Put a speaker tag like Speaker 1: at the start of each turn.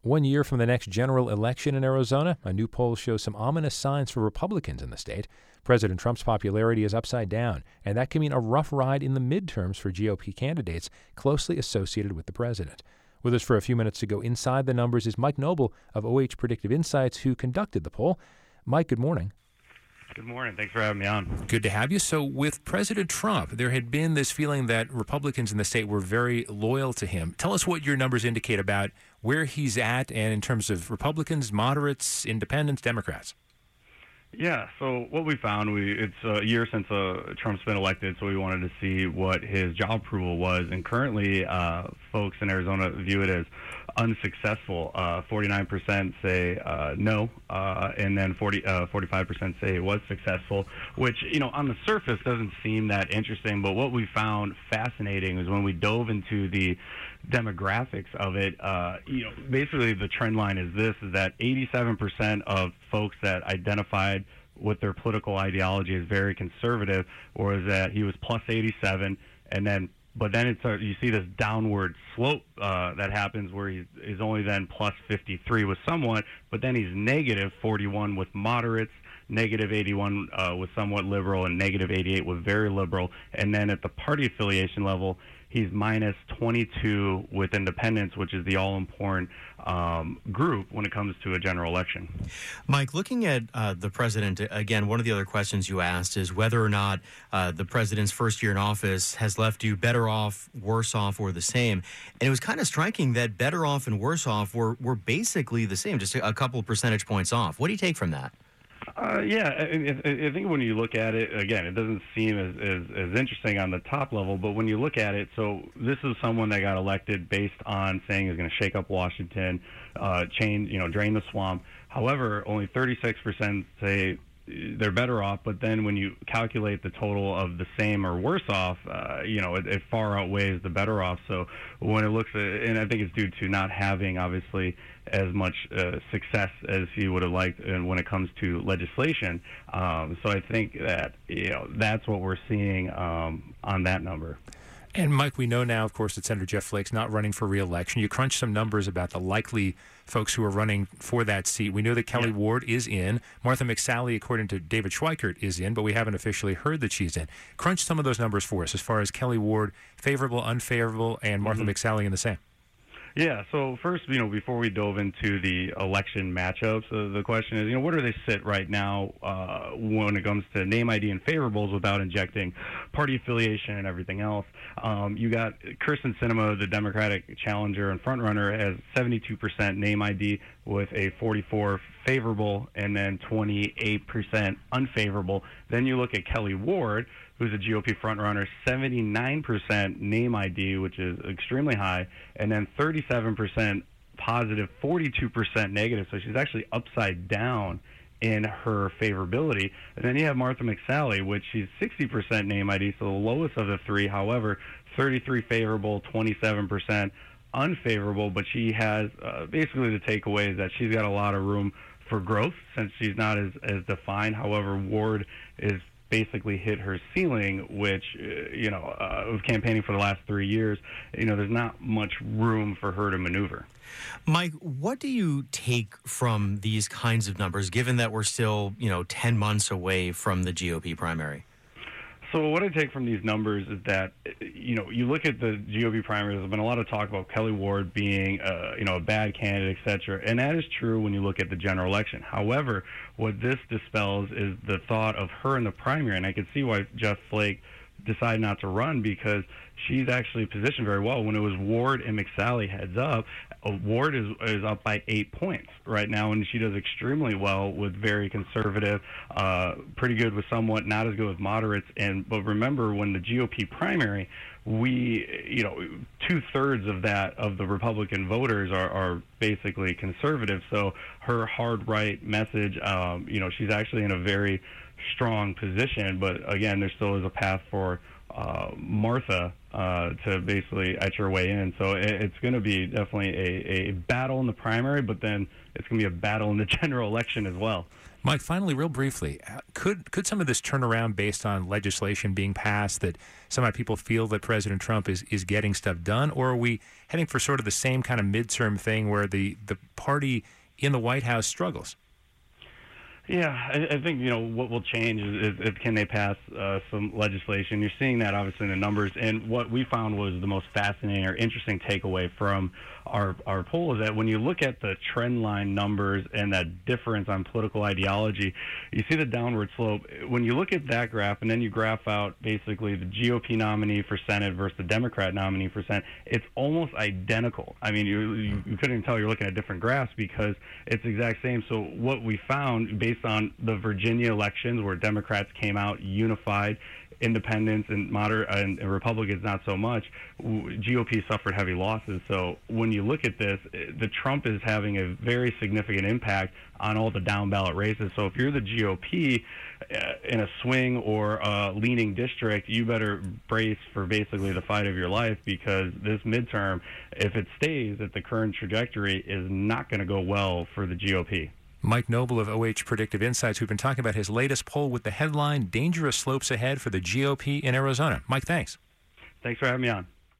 Speaker 1: 1 year from the next general election in Arizona, a new poll shows some ominous signs for Republicans in the state. President Trump's popularity is upside down, and that can mean a rough ride in the midterms for GOP candidates closely associated with the president. With us for a few minutes to go inside the numbers is Mike Noble of OH Predictive Insights, who conducted the poll. Mike, good morning.
Speaker 2: Good morning. Thanks for having me on.
Speaker 1: Good to have you. So with President Trump, there had been this feeling that Republicans in the state were very loyal to him. Tell us what your numbers indicate about where he's at and in terms of Republicans, moderates, independents, Democrats.
Speaker 2: Yeah, so what we found, it's a year since Trump's been elected, so we wanted to see what his job approval was. And currently, folks in Arizona view it as unsuccessful. 49% say no, and then 45% say it was successful, which, on the surface doesn't seem that interesting. But what we found fascinating is when we dove into the demographics of it, basically the trend line is that 87% of folks that identified with their political ideology as very conservative, or is that he was plus 87, but then you see this downward slope that happens where he's only then plus 53 with somewhat, but then he's negative 41 with moderates, negative 81 with somewhat liberal, and negative 88 with very liberal. And then at the party affiliation level, he's minus 22 with independents, which is the all-important group when it comes to a general election.
Speaker 3: Mike, looking at the president, again, one of the other questions you asked is whether or not the president's first year in office has left you better off, worse off, or the same. And it was kind of striking that better off and worse off were basically the same, just a couple of percentage points off. What do you take from that?
Speaker 2: I think when you look at it, again, it doesn't seem as interesting on the top level, but when you look at it, so this is someone that got elected based on saying he's going to shake up Washington, drain the swamp. However, only 36% say they're better off, but then when you calculate the total of the same or worse off, it far outweighs the better off. So when it looks at, and I think it's due to not having, obviously, as much success as he would have liked when it comes to legislation. So I think that, that's what we're seeing on that number.
Speaker 1: And, Mike, we know now, of course, that Senator Jeff Flake's not running for re-election. You crunch some numbers about the likely folks who are running for that seat. We know that Kelly Ward is in. Martha McSally, according to David Schweikert, is in, but we haven't officially heard that she's in. Crunch some of those numbers for us as far as Kelly Ward, favorable, unfavorable, and Martha McSally in the same.
Speaker 2: Yeah, so first, before we dove into the election matchups, the question is, where do they sit right now when it comes to name ID and favorables without injecting party affiliation and everything else? You got Kyrsten Sinema, the Democratic challenger and frontrunner, has 72% name ID with a 44 favorable and then 28% unfavorable. Then you look at Kelly Ward, who's a GOP frontrunner, 79% name ID, which is extremely high, and then 37% positive, 42% negative. So she's actually upside down in her favorability. And then you have Martha McSally, which she's 60% name ID, so the lowest of the three. However, 33 favorable, 27% unfavorable, but she has basically the takeaway is that she's got a lot of room for growth since she's not as defined. However, Ward is basically hit her ceiling, which, of campaigning for the last 3 years, there's not much room for her to maneuver.
Speaker 3: Mike, what do you take from these kinds of numbers, given that we're still, 10 months away from the GOP primary?
Speaker 2: So what I take from these numbers is that, you look at the GOP primaries, there's been a lot of talk about Kelly Ward being, a bad candidate, et cetera. And that is true when you look at the general election. However, what this dispels is the thought of her in the primary. And I can see why Jeff Flake decided not to run, because she's actually positioned very well. When it was Ward and McSally heads up, Ward is up by 8 points right now, and she does extremely well with very conservative, pretty good with somewhat, not as good with moderates. But remember, when the GOP primary, we, 2/3 of the Republican voters are basically conservative. So her hard right message, she's actually in a very strong position. But again, there still is a path for Martha to basically etch her way in. So it's going to be definitely a battle in the primary, but then it's going to be a battle in the general election as well.
Speaker 1: Mike, finally, real briefly, could some of this turn around based on legislation being passed that somehow people feel that President Trump is getting stuff done, or are we heading for sort of the same kind of midterm thing where the party in the White House struggles?
Speaker 2: Yeah, I think, what will change is can they pass some legislation. You're seeing that obviously in the numbers. And what we found was the most fascinating or interesting takeaway from our poll is that when you look at the trend line numbers and that difference on political ideology, you see the downward slope. When you look at that graph and then you graph out basically the GOP nominee for Senate versus the Democrat nominee for Senate, it's almost identical. I mean, you couldn't even tell you're looking at different graphs because it's the exact same. So what we found based on the Virginia elections where Democrats came out unified, independents and moderate and Republicans not so much, GOP suffered heavy losses. So when you look at this, the Trump is having a very significant impact on all the down ballot races. So if you're the GOP in a swing or a leaning district, you better brace for basically the fight of your life, because this midterm, if it stays at the current trajectory, is not going to go well for the GOP.
Speaker 1: Mike Noble of OH Predictive Insights, who've been talking about his latest poll with the headline, Dangerous Slopes Ahead for the GOP in Arizona. Mike, thanks.
Speaker 2: Thanks for having me on.